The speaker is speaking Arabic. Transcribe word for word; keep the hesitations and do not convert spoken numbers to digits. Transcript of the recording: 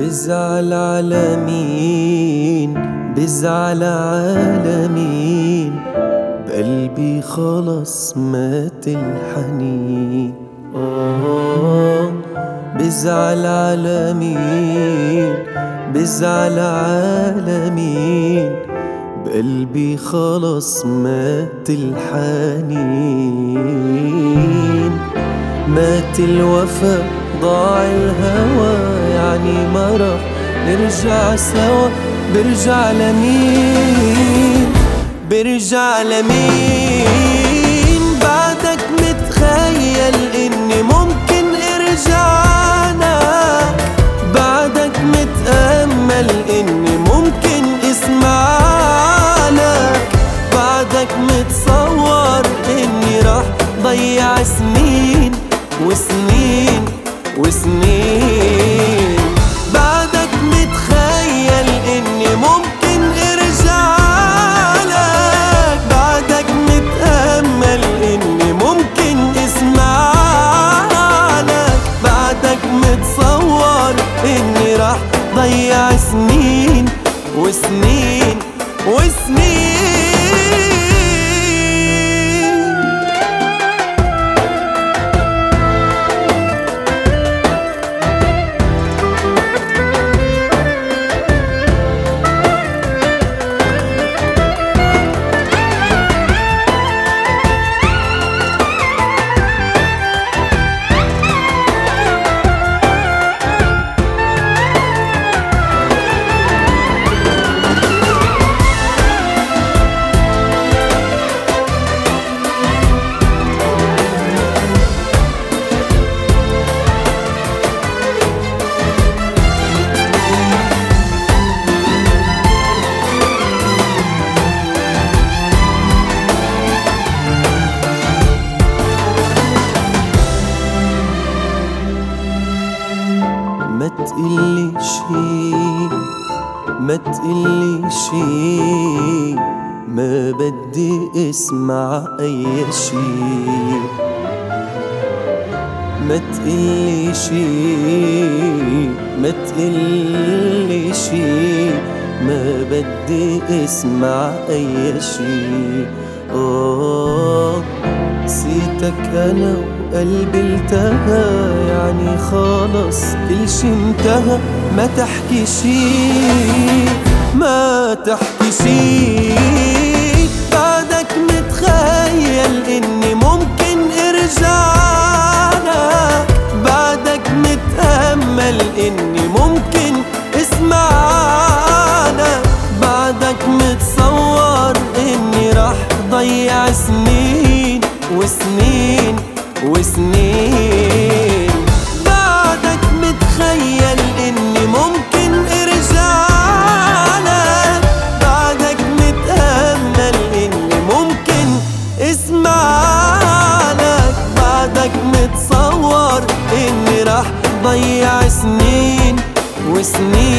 بزعل على مين، بزعل على مين، بقلبي خلاص مات الحنين. آه بزعل على مين، بزعل على مين، بقلبي خلاص مات الحنين. مات الوفا ضاع الهوى، يعني ما راح نرجع سوا. برجع لمين، برجع لمين، بعدك متخيل اني ممكن ارجعنا، بعدك متأمل اني ممكن اسمعنا، بعدك متصور اني راح ضيع سنين وسنين وسنين، بعدك متخيل اني ممكن ارجع لك، بعدك متأمل اني ممكن اسمع لك، بعدك متصور اني راح ضيع سنين وسنين وسنين. ما تقلي شي، ما تقلي شي، ما بدي اسمع اي شي. ما تقلي شي، ما تقلي شي، ما بدي اسمع اي شي. اوه نسيتك انا وقلبي التهى، يعني خلص كل شي انتهى. ما تحكي شي، ما تحكي شي، بعدك متخيل اني ممكن ارجعنا، بعدك متأمل اني ممكن اسمعنا، بعدك متصور اني راح ضيع سنين وسنين وسنين، بعدك متخيل اني ممكن ارجع لك، بعدك متأمل اني ممكن اسمع لك، بعدك متصور اني راح ضيع سنين وسنين.